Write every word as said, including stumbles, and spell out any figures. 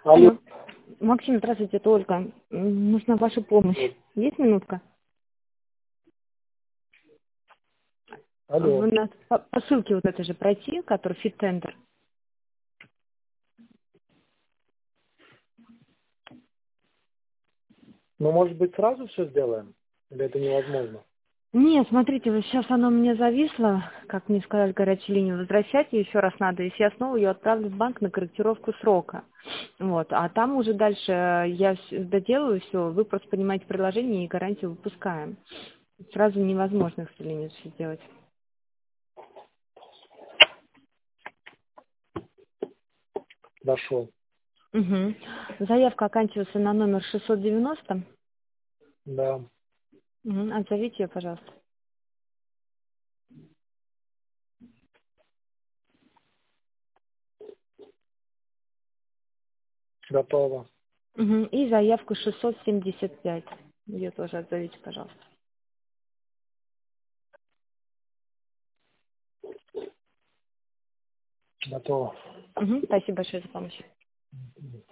Алло. Алло. Максим, здравствуйте, это Ольга. М, Нужна ваша помощь. Есть минутка? Алло. Вы нас по, по ссылке вот этой же пройти, который фит-тендер. Ну, может быть, сразу все сделаем? Или это невозможно? Нет, смотрите, вот сейчас оно мне зависло, как мне сказали, горячую линию, возвращать ее еще раз надо, если я снова ее отправлю в банк на корректировку срока. Вот, а там уже дальше я вс- доделаю все, вы просто понимаете предложение и гарантию выпускаем. Сразу невозможно, к сожалению, все сделать. Дошел. Угу. Заявка оканчивается на номер шестьсот девяносто. Да. Угу. Отзовите ее, пожалуйста. Готово. Мгм. И заявку шестьсот семьдесят пять. Ее тоже отзовите, пожалуйста. Готово. Мгм. Спасибо большое за помощь.